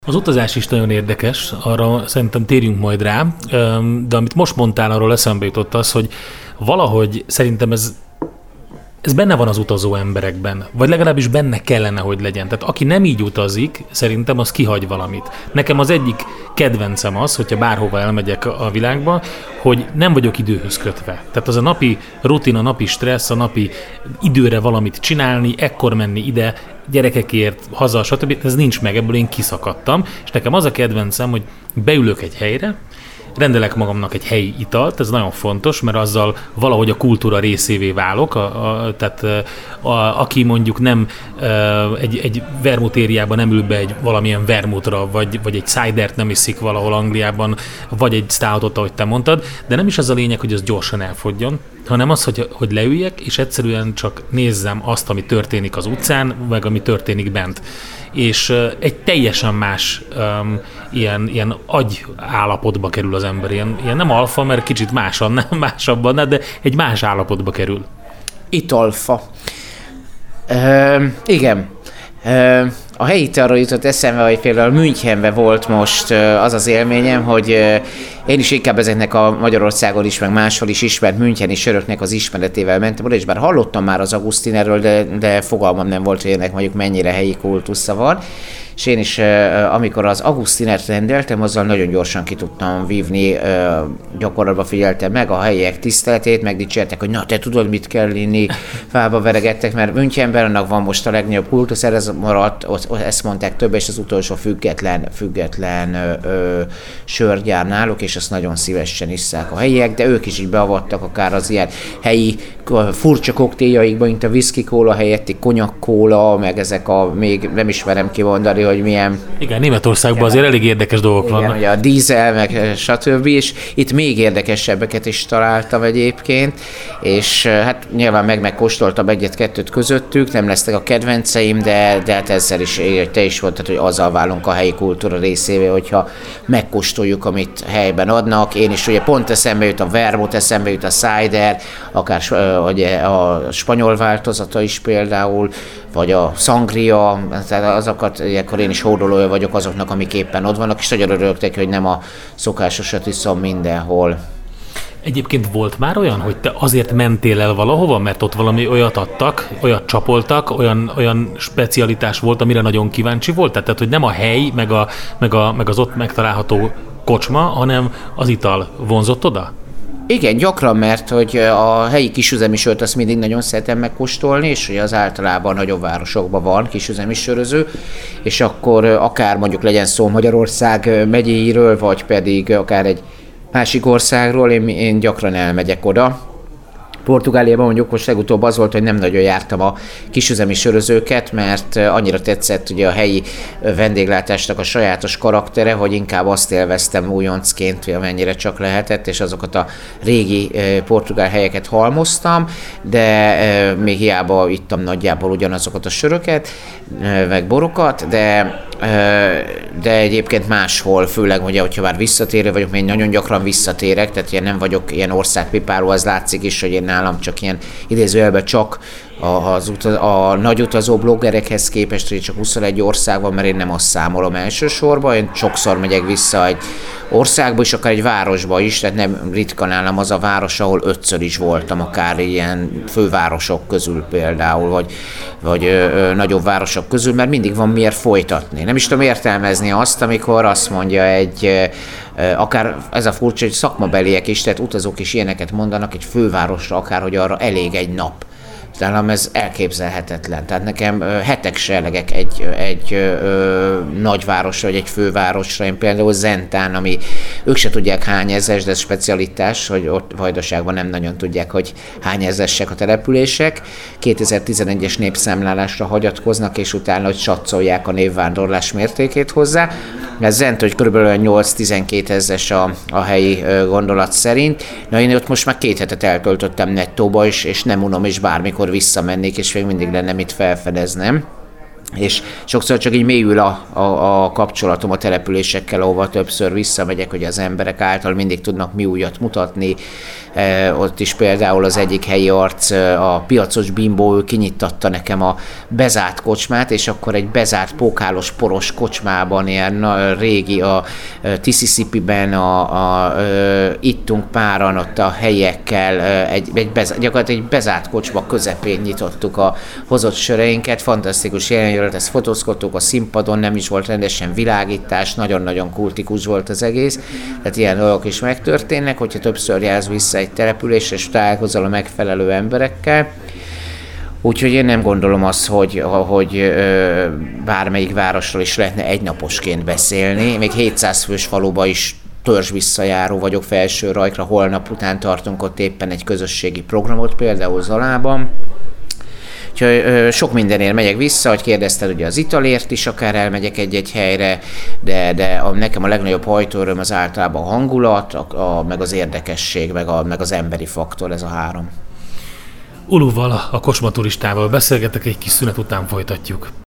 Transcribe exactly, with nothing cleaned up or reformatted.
Az utazás is nagyon érdekes, arra szerintem térjünk majd rá, de amit most mondtál, arról eszembe jutott az, hogy valahogy szerintem ez, ez benne van az utazó emberekben, vagy legalábbis benne kellene, hogy legyen. Tehát aki nem így utazik, szerintem az kihagy valamit. Nekem az egyik kedvencem az, hogyha bárhova elmegyek a világba, hogy nem vagyok időhöz kötve. Tehát az a napi rutin, a napi stressz, a napi időre valamit csinálni, ekkor menni ide, gyerekekért, haza, stb. Ez nincs meg, ebből én kiszakadtam, és nekem az a kedvencem, hogy beülök egy helyre, rendelek magamnak egy helyi italt, ez nagyon fontos, mert azzal valahogy a kultúra részévé válok, a, a, tehát a, aki mondjuk nem egy, egy vermutériában nem ül be egy valamilyen vermutra, vagy, vagy egy cidert nem iszik valahol Angliában, vagy egy stoutot, ahogy te mondtad, de nem is az a lényeg, hogy az gyorsan elfogjon, hanem az, hogy, hogy leüljek, és egyszerűen csak nézzem azt, ami történik az utcán, meg ami történik bent. És uh, egy teljesen más um, ilyen, ilyen agy állapotba kerül az ember. Ilyen, ilyen nem alfa, mert kicsit másan, nem másabban, de egy más állapotba kerül. Italfa. Uh, igen. Uh, a helyi arról jutott eszembe, hogy például Münchenben volt most uh, az az élményem, hogy uh, én is inkább ezeknek a Magyarországon is, meg máshol is ismert müncheni söröknek az ismeretével mentem oda, és bár hallottam már az Augustinerről, de, de fogalmam nem volt, hogy ennek mondjuk mennyire helyi kultusza van. És én is, amikor az Augustinert rendeltem, azzal nagyon gyorsan ki tudtam vívni, gyakorlatban figyeltem meg a helyiek tiszteletét, megdicsértek, hogy na, te tudod, mit kell inni, fába veregettek, mert Münchenben annak van most a legnagyobb kultusz, ez maradt, ezt mondták több, és az utolsó független, független ö, sörgyár náluk, és azt nagyon szívesen isszák a helyiek, de ők is így beavattak akár az ilyen helyi furcsa koktéljaikba, mint a whisky kóla helyetti konyak kóla, meg ezek a, még nem ismerem kimondani, hogy milyen... Igen, Németországban azért elég érdekes dolgok igen, vannak. Ugye a dízel, meg stb. És itt még érdekesebbeket is találtam egyébként, és hát nyilván meg megkóstoltam egyet-kettőt közöttük, nem lesznek a kedvenceim, de, de hát ezzel is, te is mondtad, hogy azzal válunk a helyi kultúra részévé, hogyha megkóstoljuk, amit helyben adnak. Én is ugye pont eszembe jut a vermut, eszembe jut a cider, akár ugye, a spanyol változata is például, vagy a sangria, tehát azokat, ilyenkor én is hódolója vagyok azoknak, amik éppen ott vannak, és nagyon örülök neki, hogy nem a szokásosat iszom mindenhol. Egyébként volt már olyan, hogy te azért mentél el valahova, mert ott valami olyat adtak, olyat csapoltak, olyan, olyan specialitás volt, amire nagyon kíváncsi volt? Tehát, hogy nem a hely, meg, a, meg, a, meg az ott megtalálható kocsma, hanem az ital vonzott oda? Igen, gyakran, mert hogy a helyi kisüzemi sört azt mindig nagyon szeretem megkóstolni, és hogy az általában nagyobb városokban van kisüzemi söröző, és akkor akár mondjuk legyen szó Magyarország megyéiről, vagy pedig akár egy másik országról, én, én gyakran elmegyek oda. Portugáliában mondjuk most legutóbb az volt, hogy nem nagyon jártam a kisüzemi sörözőket, mert annyira tetszett ugye a helyi vendéglátásnak a sajátos karaktere, hogy inkább azt élveztem újoncként, amennyire csak lehetett, és azokat a régi portugál helyeket halmoztam, de még hiába ittam nagyjából ugyanazokat a söröket, meg borokat, de, de egyébként máshol, főleg, ugye, hogyha már visszatérő vagyok, én nagyon gyakran visszatérek, tehát én nem vagyok ilyen országpipáló, az látszik is, hogy én nálam csak ilyen idézőjelben csak az utaz, a nagy utazó bloggerekhez képest, hogy csak huszonegy ország van, mert én nem azt számolom elsősorban, én sokszor megyek vissza egy országba, és akár egy városba is, tehát nem ritka nálam az a város, ahol ötször is voltam, akár ilyen fővárosok közül például, vagy, vagy ö, ö, nagyobb városok közül, mert mindig van miért folytatni. Nem is tudom értelmezni azt, amikor azt mondja egy, ö, akár ez a furcsa, hogy szakmabeliek is, tehát utazók is ilyeneket mondanak, egy fővárosra, akár hogy arra elég egy nap. Nálam ez elképzelhetetlen. Tehát nekem ö, hetek se elegek egy, egy ö, nagyvárosra, vagy egy fővárosra. Én például Zentán, ami ők se tudják hány ezres, de ez specialitás, hogy ott Vajdaságban nem nagyon tudják, hogy hány ezresek a települések. kétezer-tizenegyes népszámlálásra hagyatkoznak, és utána, hogy satszolják a névvándorlás mértékét hozzá. Ez Zent, hogy kb. nyolc-tizenkét ezres a, a helyi ö, gondolat szerint. Na én ott most már két hetet eltöltöttem nettóba is, és nem unom, és bármikor visszamennék, és még mindig lenne mit felfedeznem. és sokszor csak így mélyül a, a, a kapcsolatom a településekkel, ahova többször visszamegyek, hogy az emberek által mindig tudnak mi újat mutatni. E, ott is például az egyik helyi arc, a piacos Bimbó, ő kinyittatta nekem a bezárt kocsmát, és akkor egy bezárt pókálos poros kocsmában, ilyen na, régi, a Mississippiben, a, a, a, ittunk páran ott a helyiekkel, egy, egy bezárt, gyakorlatilag egy bezárt kocsma közepén nyitottuk a hozott söreinket, fantasztikus jelenjött, ezt fotózkodtuk a színpadon, nem is volt rendesen világítás, nagyon-nagyon kultikus volt az egész, tehát ilyen dolgok is megtörténnek, hogyha többször jársz vissza egy településre, és találkozol a megfelelő emberekkel. Úgyhogy én nem gondolom azt, hogy, hogy bármelyik városról is lehetne egynaposként beszélni. Még hétszáz fős faluba is törzs visszajáró vagyok Felsőrajkra, holnap után tartunk ott éppen egy közösségi programot, például Zalában. Úgyhogy sok mindenért megyek vissza, hogy kérdezted, ugye az italért is akár elmegyek egy-egy helyre, de, de a, nekem a legnagyobb hajtóöröm az általában a hangulat, a, a, meg az érdekesség, meg, a, meg az emberi faktor, ez a három. Uluval, a kocsmaturistával beszélgetek, egy kis szünet után folytatjuk.